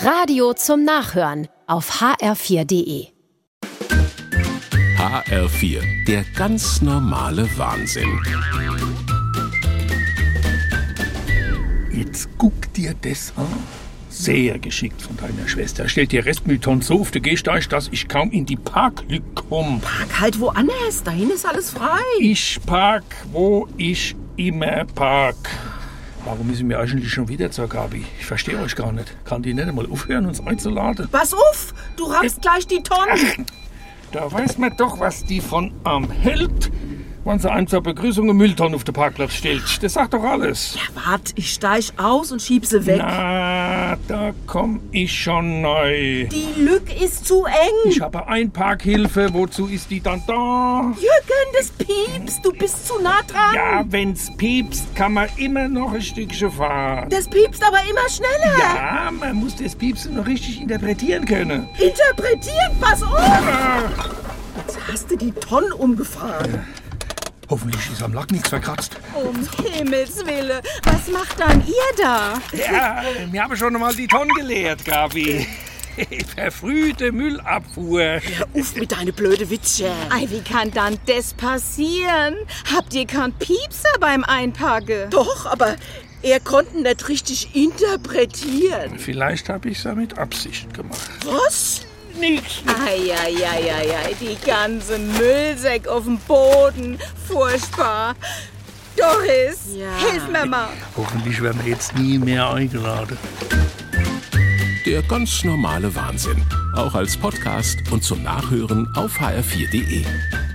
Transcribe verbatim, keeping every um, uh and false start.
Radio zum Nachhören auf h r vier punkt d e. H R vier, der ganz normale Wahnsinn. Jetzt guck dir das an. Sehr geschickt von deiner Schwester. Stellt dir Restmülltonnen so auf den Gehsteig, dass ich kaum in die Parklücke komme. Park halt woanders. Dahin ist alles frei. Ich park, wo ich immer park. Warum ist mir eigentlich schon wieder zur Gabi? Ich verstehe euch gar nicht. Kann die nicht einmal aufhören, uns einzuladen? Pass auf, du rammst gleich die Tonnen. Ach, da weiß man doch, was die von am hält, wenn sie einem zur Begrüßung eine Mülltonne auf den Parkplatz stellt. Das sagt doch alles. Ja, wart, ich steig aus und schieb sie weg. Na, da komm ich schon neu. Die Lücke ist zu eng. Ich habe Einparkhilfe. Wozu ist die dann da? Jürgen, das piepst. Du bist zu nah dran. Ja, wenn's piepst, kann man immer noch ein Stückchen fahren. Das piepst aber immer schneller. Ja, man muss das Piepsen noch richtig interpretieren können. Interpretieren, pass auf. Ah. Jetzt hast du die Tonnen umgefahren. Hoffentlich ist am Lack nichts verkratzt. Um Himmels Willen, was macht dann ihr da? Ja, wir haben schon mal die Tonnen geleert, Gabi. Verfrühte Müllabfuhr. Ja, uff mit deine blöde Witze. Ei, wie kann dann das passieren? Habt ihr keinen Piepser beim Einpacken? Doch, aber er konnte nicht richtig interpretieren. Vielleicht habe ich es ja mit Absicht gemacht. Was? Nichts. Eieieiei, die ganze Müllsäck auf dem Boden. Furchtbar. Doris, Ja. hilf mir mal. Hoffentlich werden wir jetzt nie mehr eingeladen. Der ganz normale Wahnsinn. Auch als Podcast und zum Nachhören auf h r vier punkt d e.